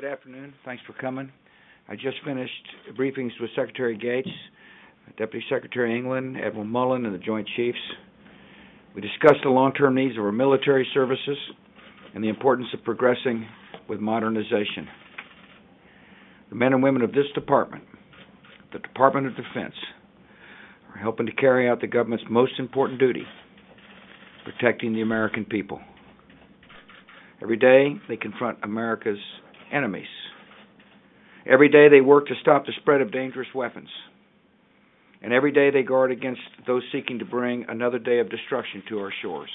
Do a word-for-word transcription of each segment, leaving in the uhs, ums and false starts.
afternoon. Thanks for coming. I just finished briefings with Secretary Gates, Deputy Secretary England, Admiral Mullen, and the Joint Chiefs. We discussed the long-term needs of our military services and the importance of progressing with modernization. The men and women of this department, the Department of Defense, are helping to carry out the government's most important duty, protecting the American people. Every day, they confront America's enemies. Every day, they work to stop the spread of dangerous weapons. And every day, they guard against those seeking to bring another day of destruction to our shores.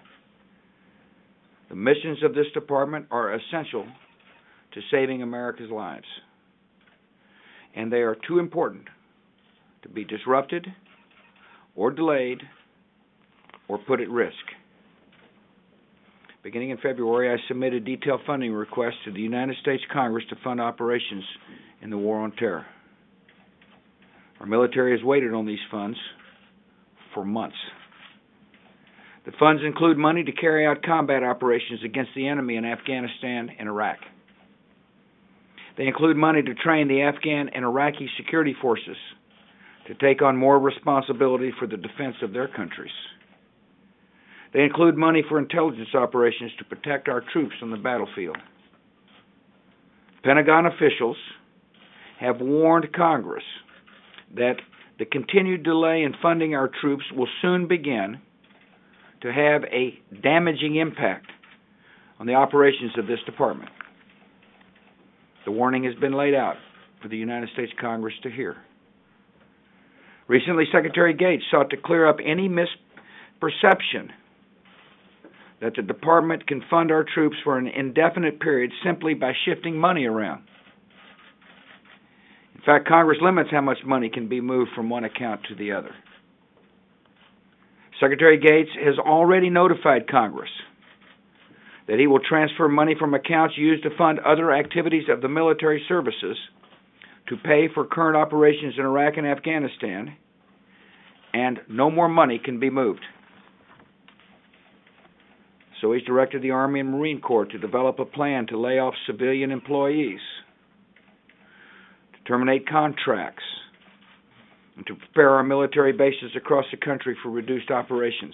The missions of this department are essential to saving America's lives. And they are too important to be disrupted or delayed or put at risk. Beginning in February, I submitted detailed funding requests to the United States Congress to fund operations in the war on terror. Our military has waited on these funds for months. The funds include money to carry out combat operations against the enemy in Afghanistan and Iraq. They include money to train the Afghan and Iraqi security forces to take on more responsibility for the defense of their countries. They include money for intelligence operations to protect our troops on the battlefield. Pentagon officials have warned Congress that the continued delay in funding our troops will soon begin to have a damaging impact on the operations of this department. The warning has been laid out for the United States Congress to hear. Recently, Secretary Gates sought to clear up any misperception that the department can fund our troops for an indefinite period simply by shifting money around. In fact, Congress limits how much money can be moved from one account to the other. Secretary Gates has already notified Congress that he will transfer money from accounts used to fund other activities of the military services to pay for current operations in Iraq and Afghanistan, and no more money can be moved. So he's directed the Army and Marine Corps to develop a plan to lay off civilian employees, to terminate contracts, and to prepare our military bases across the country for reduced operations.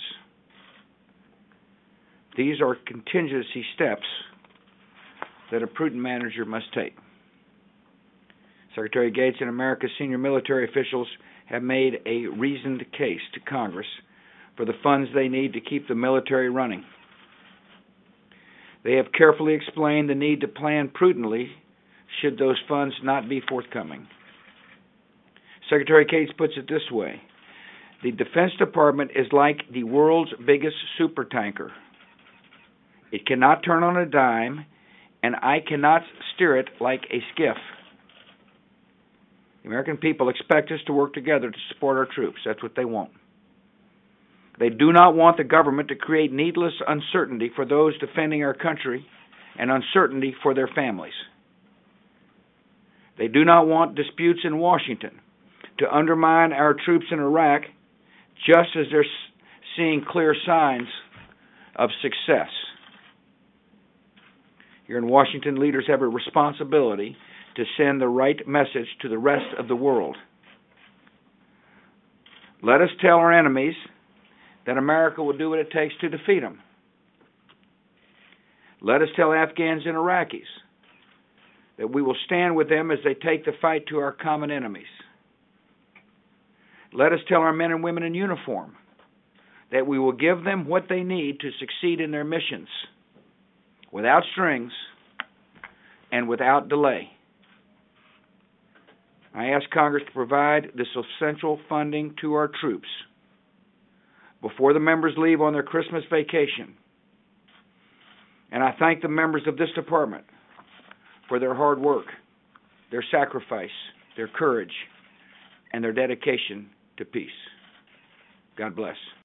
These are contingency steps that a prudent manager must take. Secretary Gates and America's senior military officials have made a reasoned case to Congress for the funds they need to keep the military running. They have carefully explained the need to plan prudently should those funds not be forthcoming. Secretary Gates puts it this way: the Defense Department is like the world's biggest supertanker. It cannot turn on a dime, and I cannot steer it like a skiff. The American people expect us to work together to support our troops. That's what they want. They do not want the government to create needless uncertainty for those defending our country and uncertainty for their families. They do not want disputes in Washington to undermine our troops in Iraq just as they're seeing clear signs of success. Here in Washington, leaders have a responsibility to send the right message to the rest of the world. Let us tell our enemies that America will do what it takes to defeat them. Let us tell Afghans and Iraqis that we will stand with them as they take the fight to our common enemies. Let us tell our men and women in uniform that we will give them what they need to succeed in their missions without strings and without delay. I ask Congress to provide this essential funding to our troops before the members leave on their Christmas vacation. And I thank the members of this department for their hard work, their sacrifice, their courage, and their dedication to peace. God bless.